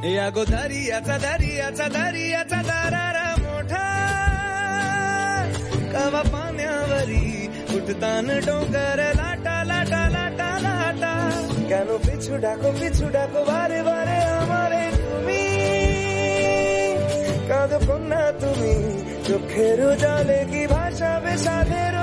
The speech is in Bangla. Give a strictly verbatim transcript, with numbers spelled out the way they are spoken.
या गो दर्याचा दर्याचा दर्याचा दरारा मोठा कवा पाण्यावरी उठतान डोंगर लाटा लाटा लाटा लाटा কেন পিছু ডাকো পিছু ডাকো বারে বারে আমারে তুমি কাঁদো কন্যা তুমি চোখের জলে কি ভাষাবে সাধের